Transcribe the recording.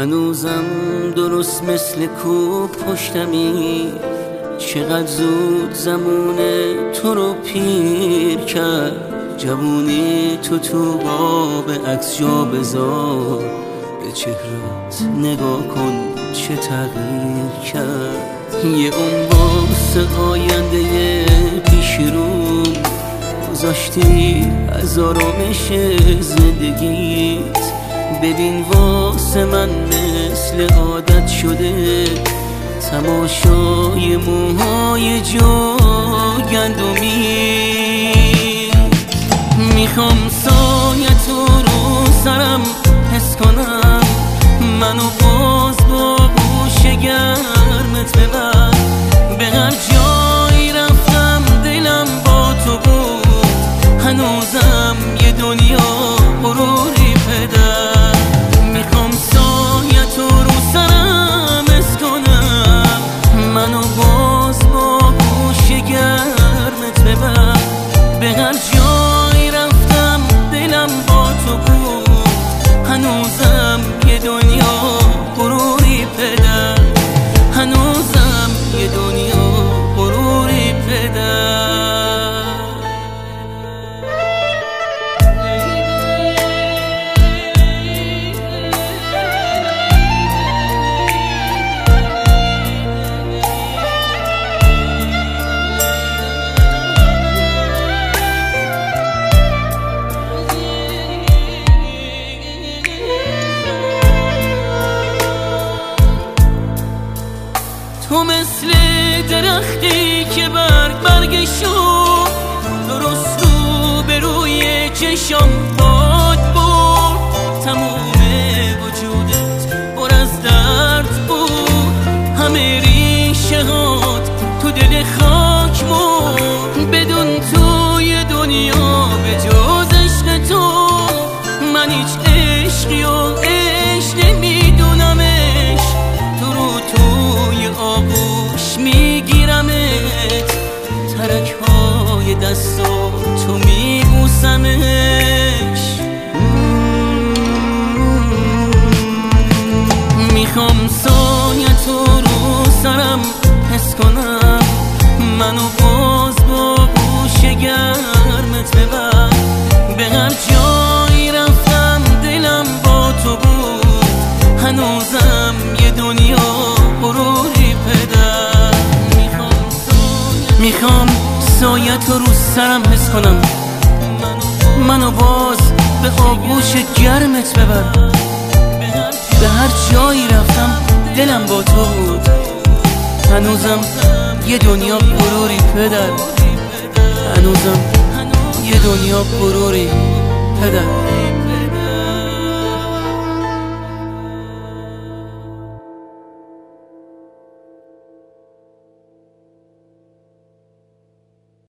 هنوزم درست مثل کوه پشتمی. چقدر زود زمان تو رو پیر کرد. جوونی تو قاب عکس جا بذار، به چهرت نگاه کن چه تغییر کرد. یه اون واسه آینده پیش رو گذاشتی از آرامش زندگیت. ببین واسه من مثل عادت شده تماشای موهای جو گندمی. میخوام سایت رو سرم حس کنم، منو باز با گوش گرمت ببر. به هر جایی رفتم دلم با تو بود، هنوزم یه دنیا غروری پدر. میخوام سایت رو سرم حس کنم، منو باز با گوش گرمت ببر. به هر جایی رفتم دلم با تو بود، هنوزم یه دنیا غروری پدر. هنوزم یه دنیا غروری پدر. تو مثل درختی که برگشو درست رو به روی چشم باد بود. تموم وجودت پر از درد بود، همه ریشه هات تو دل خاک بود. بدون توی دنیا به جز عشق تو من هیچ عشقی و عشق نمیدونمش. تو رو توی آغوش میگیرمت، ترک های دستو تو میبوسمش. میخوام سایت رو سرم حس کنم، منو باز با گوش گرمت ببر. به هر جایی رفتم دلم با تو بود، هنوزم یه دنیا غروری پدر. میخوام سایت رو سرم حس کنم، منو باز به آغوش گرمت ببر. به هر جایی رفتم دلم با تو بود، هنوزم یه دنیا غروری پدر. هنوزم یه دنیا غروری پدر.